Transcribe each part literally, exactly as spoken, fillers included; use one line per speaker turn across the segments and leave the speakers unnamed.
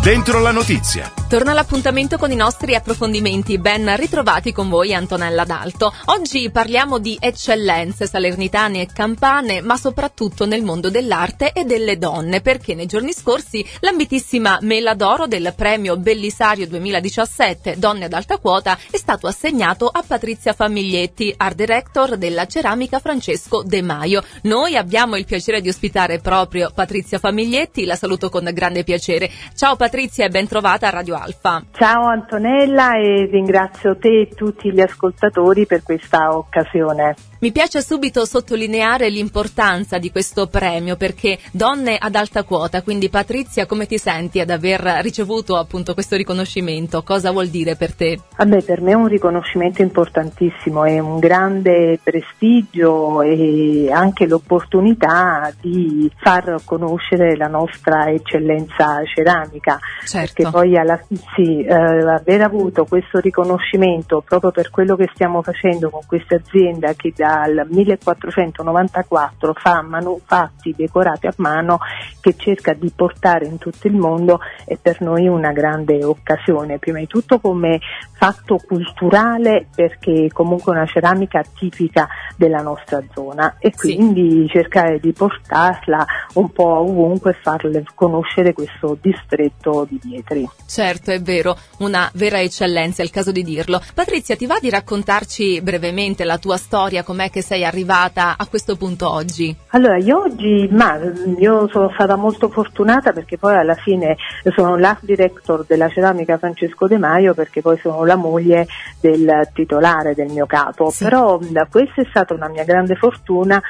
Dentro la notizia.
Torna l'appuntamento con i nostri approfondimenti. Ben ritrovati con voi, Antonella D'Alto. Oggi parliamo di eccellenze salernitane e campane, ma soprattutto nel mondo dell'arte e delle donne, perché nei giorni scorsi l'ambitissima Mela d'Oro del premio Bellisario duemiladiciassette Donne ad alta quota è stato assegnato a Patrizia Famiglietti, art director della ceramica Francesco De Maio. Noi abbiamo il piacere di ospitare proprio Patrizia Famiglietti, la saluto con grande piacere. Ciao Patrizia e ben trovata a Radio Alfa.
Ciao Antonella e ringrazio te e tutti gli ascoltatori per questa occasione.
Mi piace subito sottolineare l'importanza di questo premio perché Donne ad alta quota, quindi Patrizia, come ti senti ad aver ricevuto appunto questo riconoscimento? Cosa vuol dire per te?
Vabbè, per me è un riconoscimento importantissimo, è un grande prestigio e anche l'opportunità di far conoscere la nostra eccellenza ceramica.
Certo.
Perché poi alla, sì, eh, aver avuto questo riconoscimento proprio per quello che stiamo facendo con questa azienda che da dal millequattrocentonovantaquattro fa manufatti decorati a mano, che cerca di portare in tutto il mondo, è per noi una grande occasione, prima di tutto come fatto culturale, perché comunque è una ceramica tipica della nostra zona e quindi sì, cercare di portarla un po' ovunque e farle conoscere questo distretto di Vietri.
Certo, è vero, una vera eccellenza, è il caso di dirlo. Patrizia, ti va di raccontarci brevemente la tua storia, com'è che sei arrivata a questo punto oggi?
Allora, io oggi, ma io sono stata molto fortunata perché poi alla fine sono l'art director della ceramica Francesco De Maio, perché poi sono la moglie del titolare del mio capo, sì. Però questa è stata una mia grande fortuna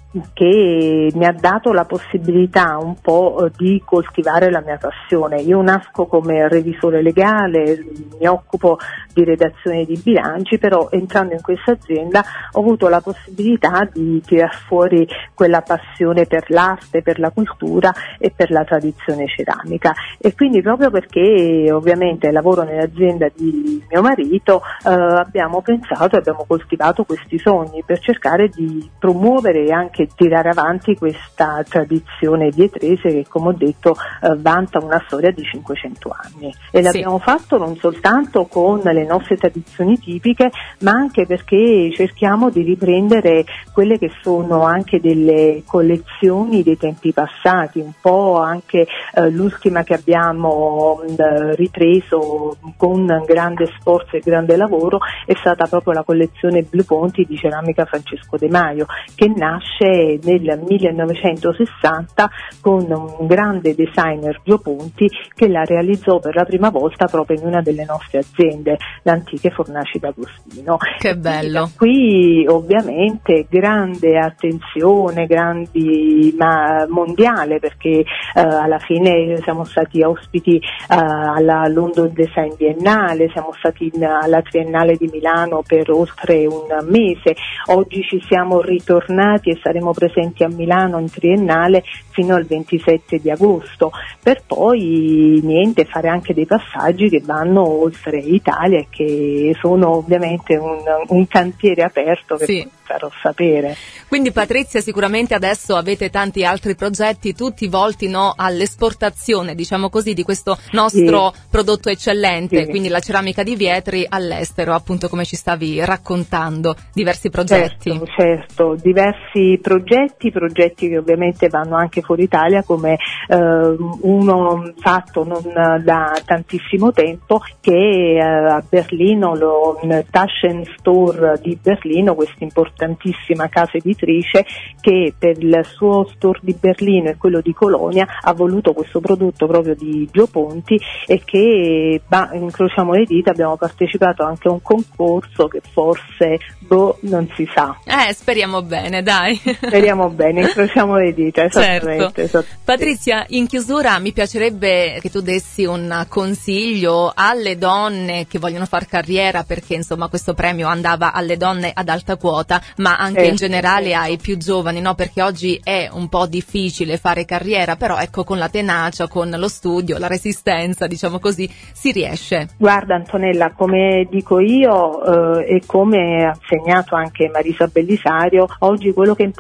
che mi ha dato la possibilità un po' di coltivare la mia passione. Io nasco come revisore legale, mi occupo di redazione di bilanci, però entrando in questa azienda ho avuto la possibilità di tirar fuori quella passione per l'arte, per la cultura e per la tradizione ceramica, e quindi proprio perché ovviamente lavoro nell'azienda di mio marito eh, abbiamo pensato e abbiamo coltivato questi sogni per cercare di promuovere e anche tirare avanti questa tradizione vietrese che, come ho detto, eh, vanta una storia di cinquecento anni, e l'abbiamo sì. fatto non soltanto con le nostre tradizioni tipiche, ma anche perché cerchiamo di riprendere quelle che sono anche delle collezioni dei tempi passati, un po' anche eh, l'ultima che abbiamo eh, ripreso con grande sforzo e grande lavoro è stata proprio la collezione Blue Ponti di ceramica Francesco De Maio, che nasce nel millenovecentosessanta con un grande designer, Gio Ponti, che la realizzò per la prima volta proprio in una delle nostre aziende, le antiche Fornaci d'Agostino.
Che bello!
Qui ovviamente grande attenzione, grandi ma mondiale, perché eh, alla fine siamo stati ospiti eh, alla London Design Biennale, siamo stati in, alla Triennale di Milano per oltre un mese, oggi ci siamo ritornati e saremo presenti a Milano in Triennale fino al ventisette di agosto, per poi niente fare anche dei passaggi che vanno oltre Italia e che sono ovviamente un, un cantiere aperto che sì. farò sapere.
Quindi Patrizia, sicuramente adesso avete tanti altri progetti, tutti volti no, all'esportazione, diciamo così, di questo nostro sì. prodotto eccellente, sì. quindi la ceramica di Vietri all'estero, appunto come ci stavi raccontando, diversi progetti.
Certo, certo, diversi progetti, progetti che ovviamente vanno anche fuori Italia, come eh, uno fatto non da tantissimo tempo, che eh, a Berlino, lo Taschen Store di Berlino, questa importantissima casa editrice che per il suo store di Berlino e quello di Colonia ha voluto questo prodotto proprio di Gio Ponti, e che bah, incrociamo le dita, abbiamo partecipato anche a un concorso che forse boh, non si sa.
Eh, speriamo bene, dai.
Speriamo bene, incrociamo le dita, esattamente.
Certo. Patrizia, in chiusura mi piacerebbe che tu dessi un consiglio alle donne che vogliono far carriera, perché insomma questo premio andava alle donne ad alta quota, ma anche eh, in generale eh. ai più giovani, no? Perché oggi è un po' difficile fare carriera, però ecco, con la tenacia, con lo studio, la resistenza, diciamo così, si riesce.
Guarda Antonella, come dico io eh, e come ha segnato anche Marisa Bellisario, oggi quello che è importante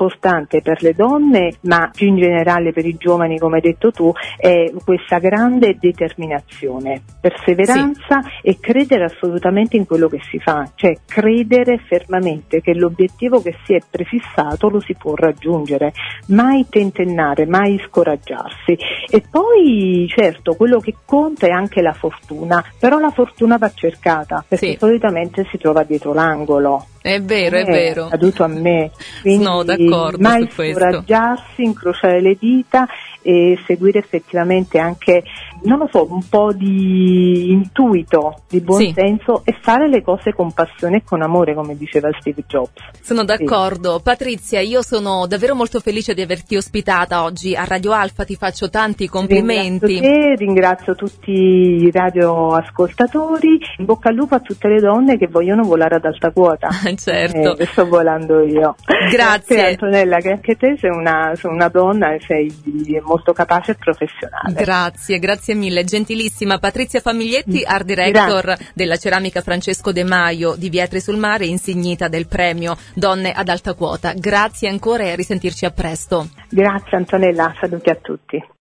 importante per le donne, ma più in generale per i giovani, come hai detto tu, è questa grande determinazione, perseveranza sì. e credere assolutamente in quello che si fa, cioè credere fermamente che l'obiettivo che si è prefissato lo si può raggiungere, mai tentennare, mai scoraggiarsi. E poi certo quello che conta è anche la fortuna, però la fortuna va cercata, perché sì. solitamente si trova dietro l'angolo.
È vero, è, è vero.
È accaduto a me, quindi
no, d'accordo
mai
su questo.
scoraggiarsi, incrociare le dita e seguire effettivamente anche, non lo so, un po' di intuito, di buon sì. senso e fare le cose con passione e con amore, come diceva Steve Jobs.
Sono d'accordo. Sì. Patrizia, io sono davvero molto felice di averti ospitata oggi a Radio Alfa, ti faccio tanti complimenti.
Ringrazio te, ringrazio tutti i radioascoltatori, in bocca al lupo a tutte le donne che vogliono volare ad alta quota.
Certo.
Eh, sto volando io.
Grazie.
Grazie Antonella, che anche te sei una, sei una donna e sei molto capace e professionale.
Grazie, grazie mille, gentilissima. Patrizia Famiglietti, art director grazie. della ceramica Francesco De Maio di Vietri sul Mare, insignita del premio Donne ad alta quota. Grazie ancora e a risentirci a presto.
Grazie Antonella, saluti a tutti.